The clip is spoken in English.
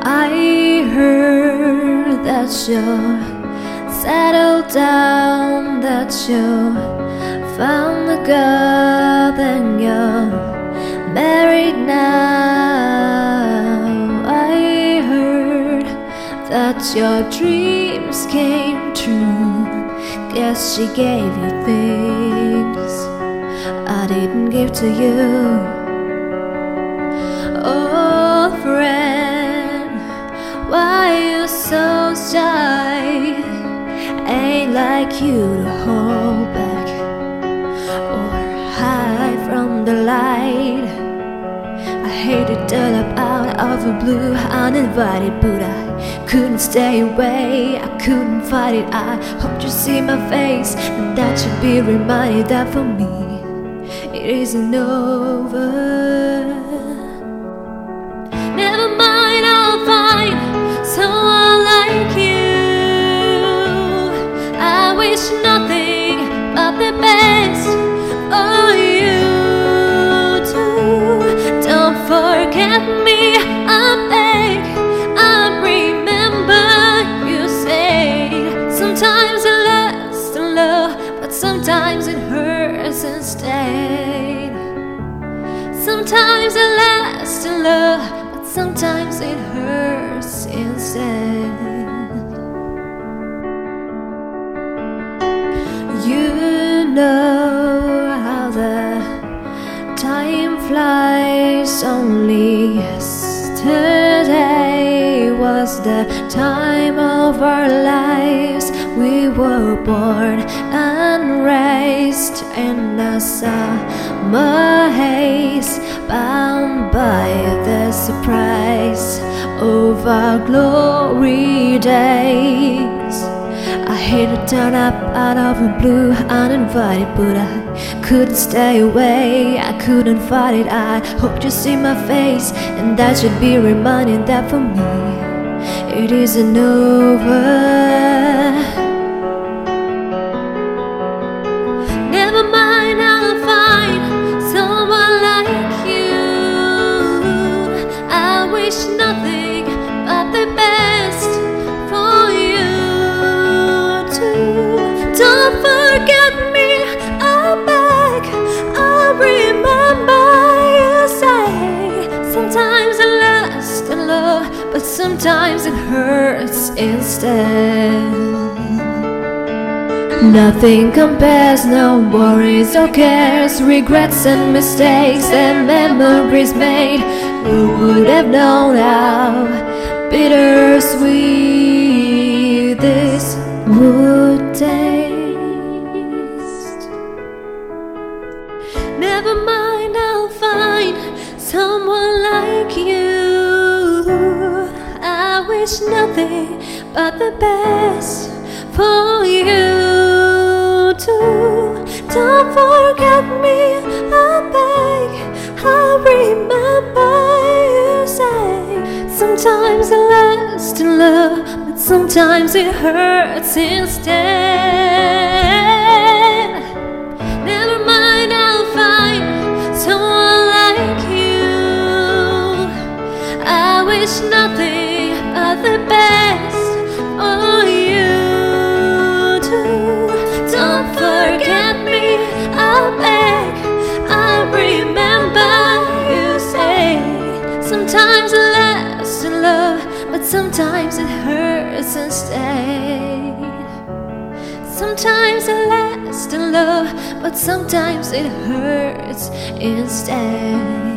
I heard that you're settled down, that you found a girl and you're married now. I heard that your dreams came true. Guess she gave you things I didn't give to you. Oh friend, why you so shy? Ain't like you to hold back or hide from the light. I hated all up out of the blue, uninvited, but I couldn't stay away. I couldn't fight it. I hope you see my face, and that should be reminded that for me it isn't over. Never mind, I'll find someone like you. I wish nothing but the best for you too. Don't forget me, I beg. I remember you said sometimes it lasts in love, but sometimes it hurts instead. Sometimes it lasts in love, but sometimes it hurts instead. You know how the time flies. Only yesterday was the time of our lives. We were born and raised in the summer haze, bound by the surprise of our glory days. I hate to turn up out of the blue, uninvited, but I couldn't stay away. I couldn't fight it. I hope you see my face, and that should be reminded that for me it isn't over. Never mind, I'll find someone like you. I wish nothing but the best for you too. Don't forget me, I beg. I remember you say sometimes it lasts in love, but sometimes it hurts instead. Nothing compares, no worries or cares, regrets and mistakes and memories made. Who would have known how bittersweet this would taste? Never mind, I'll find someone like you. I wish nothing but the best for you too. Don't forget me, I beg. I remember you say sometimes it lasts in love, but sometimes it hurts instead. Never mind, I'll find someone like you. I wish nothing but the best for you too. Don't forget me, I beg. I remember you say sometimes it lasts in love, but sometimes it hurts instead. Sometimes it lasts in love, but sometimes it hurts instead.